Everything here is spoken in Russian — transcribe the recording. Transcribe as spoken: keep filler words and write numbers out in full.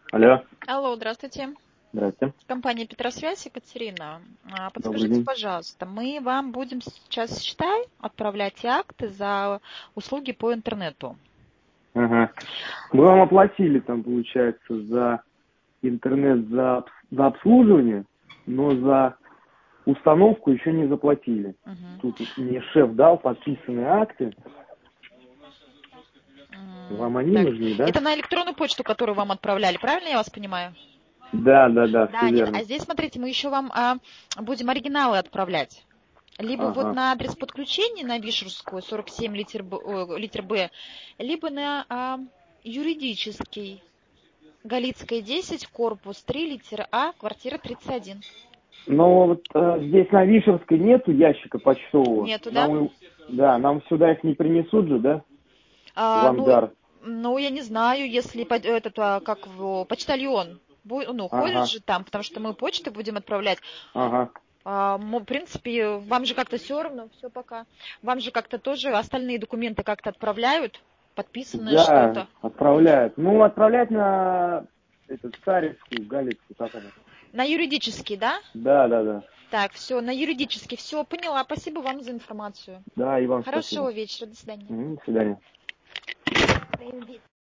Алло, Алло, здравствуйте. здрасте. Компания Петросвязь, Екатерина. А, Добрый Подскажите, день. пожалуйста, мы вам будем сейчас, считай, отправлять акты за услуги по интернету. Ага. Мы вам оплатили там, получается, за интернет, за, обс- за обслуживание, но за установку еще не заплатили. Мгм. Тут мне шеф дал подписанные акты. М, Вам они Так, нужны, да? это на электронную почту, которую вам отправляли, правильно я вас понимаю? Да, да, да, все Да, нет, а верно. здесь, смотрите, мы еще вам а, будем оригиналы отправлять. Либо вот Ага. на адрес подключения на Вишерскую, сорок семь, литер Б, ой, литер Б, либо на а, юридический, Галицкая, десять, корпус три, литера А, квартира тридцать один. Но вот э, здесь на Вишерской нету ящика почтового. Нету, да? Нам, и- да, нам сюда их не принесут же, да? В А, ну, ангар. ну, я не знаю, если под- этот, а, как его, почтальон, бу- ну, ходит Ага, же там, потому что мы почты будем отправлять. ага. А, мы, в принципе, вам же как-то все равно, все пока. Вам же как-то тоже остальные документы как-то отправляют, подписанное Да, что-то. отправляют. Ну, отправлять на этот Царевскую, Галицкую, как она? На юридический, да? Да, да, да. Так, все, на юридический, все, поняла. Спасибо вам за информацию. Да, и вам Хорошего спасибо. вечера, до свидания. Мгм, до свидания.